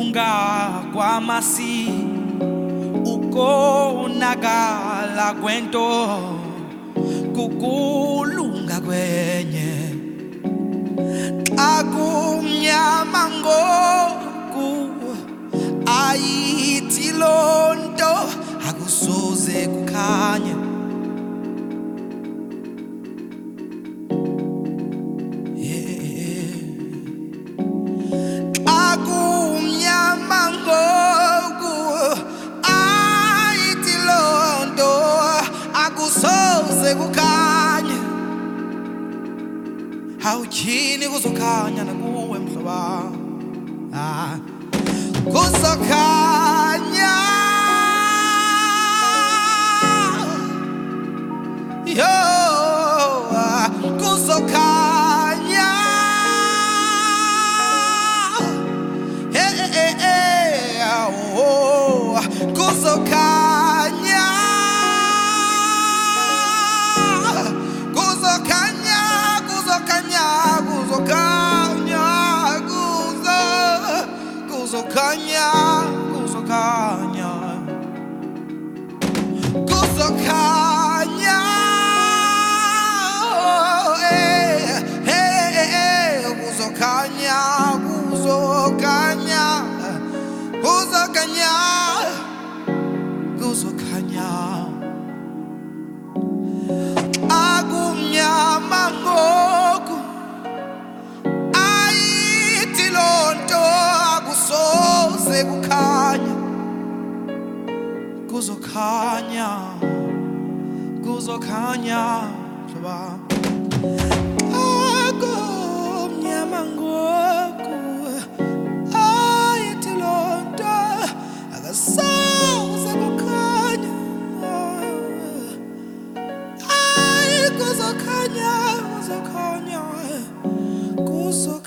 Ukulunga kwamasi ukonakala kwento kukulunga kwenye xa kumnyama ngoku ayithi loo nto akusoze kukhanya. Kukhanya awutyhini kuzokhanya nakuwe mhloba, kuzokhanya yo, kuzokhanya kuzokhanya kuzokhanya kuzokhanya kuzokhanya kuzokhanya kuzokhanya akumnyama ngoku ayithi loo nto akusoze kukhanya. Kuzokhanya kuzokhanya mhloba, akumnyama ngoku ayithi loo nto akusoze kukhanya. Kuzokhanya kuzokhanya kuzokhanya.